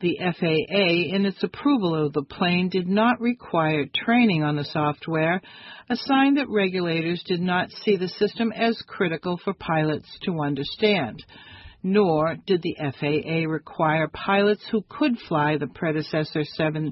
The FAA, in its approval of the plane, did not require training on the software, a sign that regulators did not see the system as critical for pilots to understand. Nor did the FAA require pilots who could fly the predecessor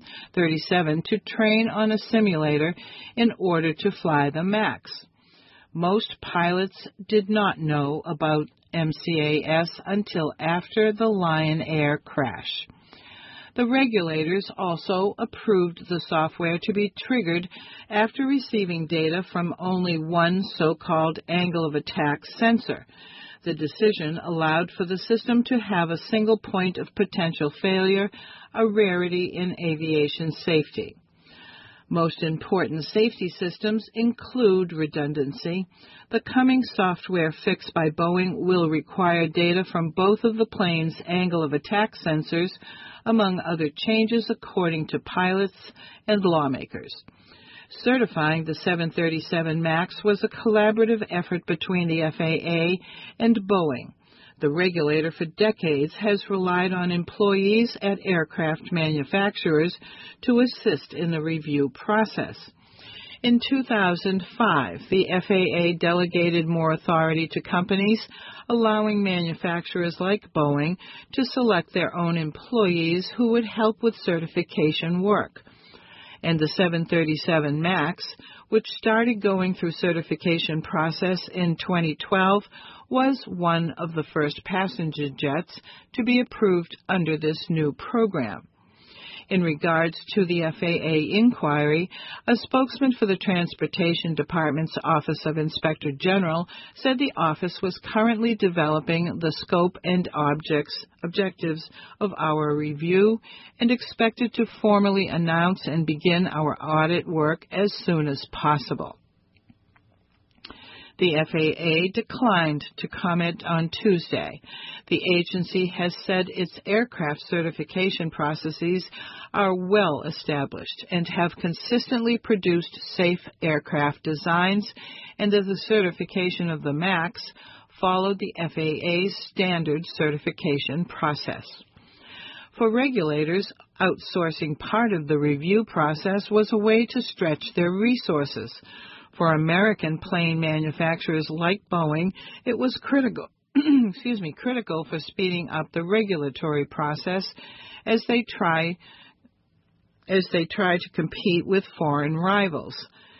737 to train on a simulator in order to fly the MAX. Most pilots did not know about MCAS until after the Lion Air crash. The regulators also approved the software to be triggered after receiving data from only one so-called angle of attack sensor. The decision allowed for the system to have a single point of potential failure, a rarity in aviation safety. Most important safety systems include redundancy. The coming software fix by Boeing will require data from both of the plane's angle of attack sensors, among other changes according to pilots and lawmakers. Certifying the 737 MAX was a collaborative effort between the FAA and Boeing. The regulator for decades has relied on employees at aircraft manufacturers to assist in the review process. In 2005, the FAA delegated more authority to companies, allowing manufacturers like Boeing to select their own employees who would help with certification work. And the 737 MAX, which started going through certification process in 2012, was one of the first passenger jets to be approved under this new program. In regards to the FAA inquiry, a spokesman for the Transportation Department's Office of Inspector General said the office was currently developing the scope and objectives of our review and expected to formally announce and begin our audit work as soon as possible. The FAA declined to comment on Tuesday. The agency has said its aircraft certification processes are well established and have consistently produced safe aircraft designs, and that the certification of the MAX followed the FAA's standard certification process. For regulators, outsourcing part of the review process was a way to stretch their resources. For American plane manufacturers like Boeing, it was critical for speeding up the regulatory process as they try to compete with foreign rivals.